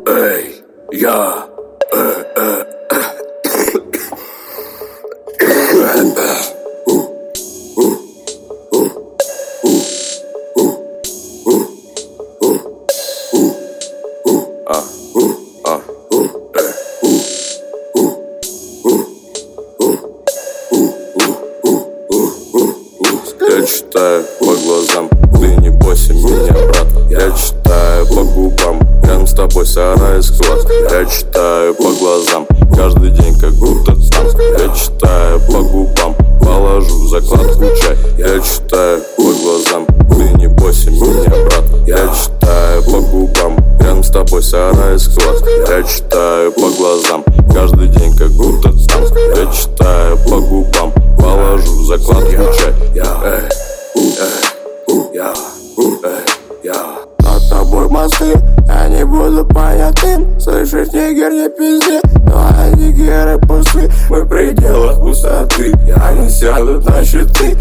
Эй, я. Я читаю по глазам, ты не бойся меня, брат. Я читаю по губам, рядом с тобой сарай склад. Я читаю по глазам, каждый день как будто там. Я читаю по губам, положу закладку чай. Я читаю по глазам, ты не бойся меня, брат. Я читаю по губам, рядом с тобой сарай склад. Я читаю по глазам, каждый день как будто там. Я читаю по губам, положу закладку чай. Над тобой мосты, я не буду понятым. Слышишь, нигер, не пизди, но они геры пусты. Мы в пределах пустоты, они сядут на щиты.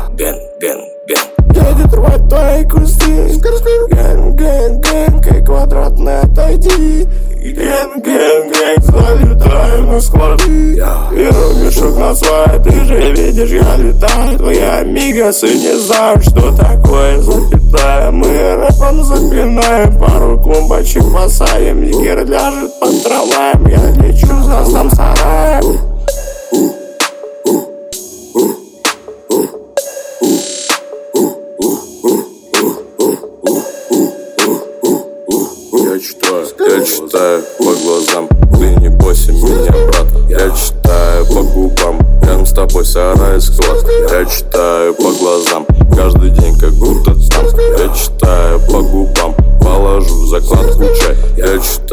Едет рвать твои кусты. Гэнг, как квадратный, отойди. Гэнг, залетаю на склады. Беру мешок на свай, ты же видишь, я летаю. Твои амигосы не знают, что такое запятая. Мы рэпом запинаем, пару клумбочек посадим. Нигер ляжет под трамваем, я лечу за сам сараем. Я читаю по глазам, ты не бойся меня, брат. Я читаю по губам, рядом с тобой сарай склад. Я читаю по глазам, каждый день как будто там. Я читаю по губам, положу закладку чай. Я читаю